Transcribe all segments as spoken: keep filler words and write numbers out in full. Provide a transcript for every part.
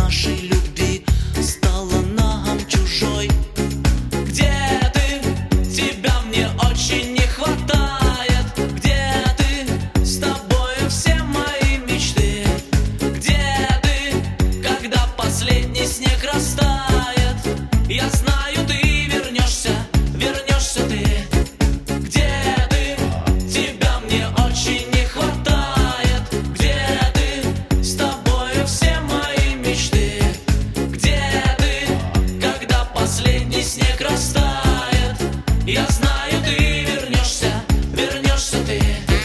нашей любви стала нам чужой. Где ты? Тебя мне очень не хватает. Где ты? С тобою все мои мечты. Где ты? Когда последний снег растает, я знаю, ты вернешься, вернешься ты. Где ты? Тебя мне очень не хватает. Где ты? С тобою все мои мечты. Где ты? Когда последний снег растает, я знаю, ты вернешься, вернешься ты.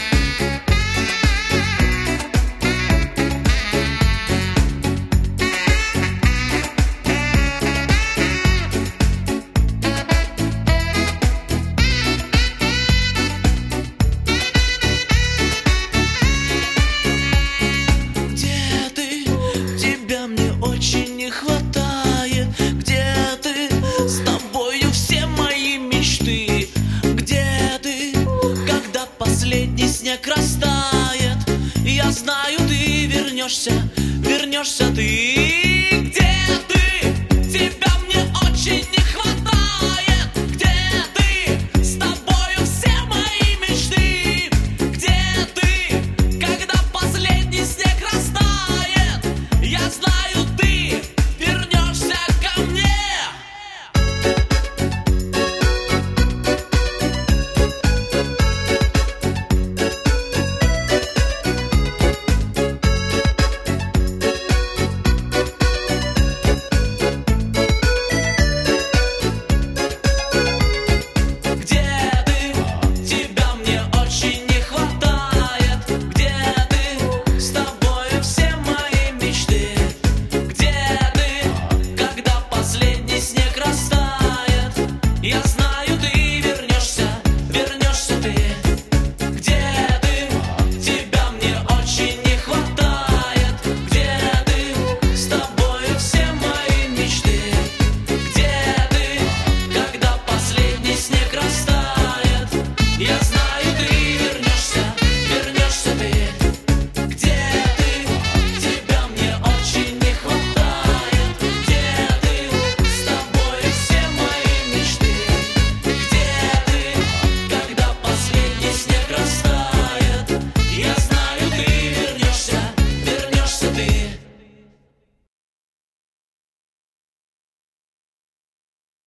Где ты? Тебя мне очень не хватает. Где ты? С тобою все мои мечты. Где ты? Когда последний снег растает, я знаю, ты вернешься, вернешься ты.